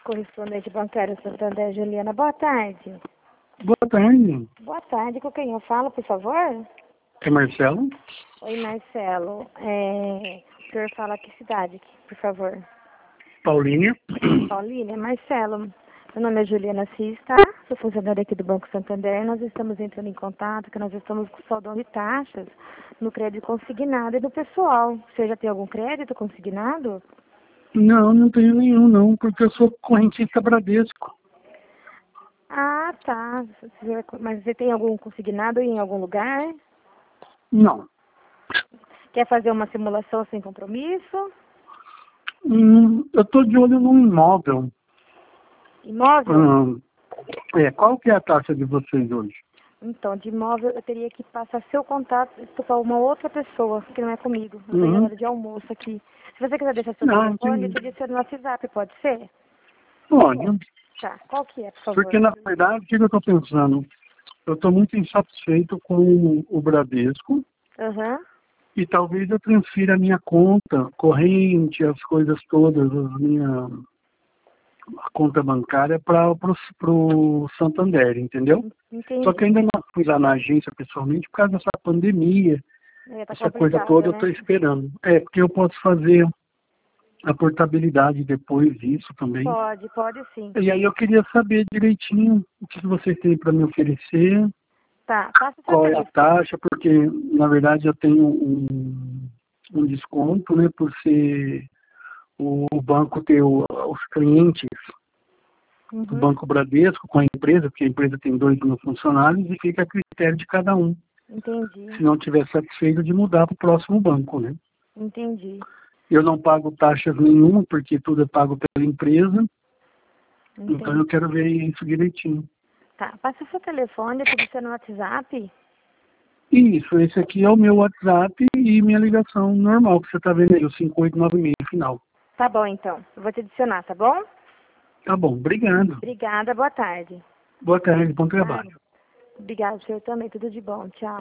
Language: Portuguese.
correspondente bancário Santander, Juliana. Boa tarde. Boa tarde. Boa tarde, com quem eu falo, por favor? É Marcelo? Oi, Marcelo. O senhor fala que cidade, por favor? Paulínia? Paulínia. Marcelo, meu nome é Juliana Cis, tá? Sou funcionária aqui do Banco Santander. Nós estamos entrando em contato, que nós estamos com saldão de taxas no crédito consignado e do pessoal. Você já tem algum crédito consignado? Não, não tenho nenhum não, porque eu sou correntista Bradesco. Ah, tá. Mas você tem algum consignado em algum lugar? Não. Quer fazer uma simulação sem compromisso? Eu estou de olho num imóvel. Imóvel? Qual que é a taxa de vocês hoje? Então, de imóvel eu teria que passar seu contato para uma outra pessoa, que não é comigo. Eu tenho hora de almoço aqui. Se você quiser deixar seu telefone, eu te adiciono no WhatsApp, pode ser? Pode. Tá, qual que é, por favor? Porque, na verdade, o que eu estou pensando? Eu estou muito insatisfeito com o Bradesco Aham. e talvez eu transfira a minha conta corrente, as coisas todas, a conta bancária para o Santander, entendeu? Entendi. Só que ainda não fui lá na agência pessoalmente por causa dessa pandemia, Tá essa coisa toda eu né? estou esperando. Porque eu posso fazer a portabilidade depois disso também. Pode sim. E aí eu queria saber direitinho o que vocês têm para me oferecer, Tá, passa seu qual é a telefone. taxa, porque na verdade eu tenho um desconto, né, por ser o banco ter os clientes do Banco Bradesco com a empresa, porque a empresa tem 2.000 funcionários e fica a critério de cada um. Entendi, Se não estiver satisfeito, de mudar para o próximo banco, né? entendi. Eu não pago taxas nenhuma, porque tudo é pago pela empresa, então eu quero ver isso direitinho. Tá, passa seu telefone, eu te adiciono no WhatsApp. Isso, esse aqui é o meu WhatsApp e minha ligação normal, que você está vendo aí, o 5896 final. Tá bom, então. Eu vou te adicionar, tá bom? Tá bom, obrigado. Obrigada, boa tarde. Boa tarde, bom trabalho. Obrigada, senhor também. Tudo de bom. Tchau.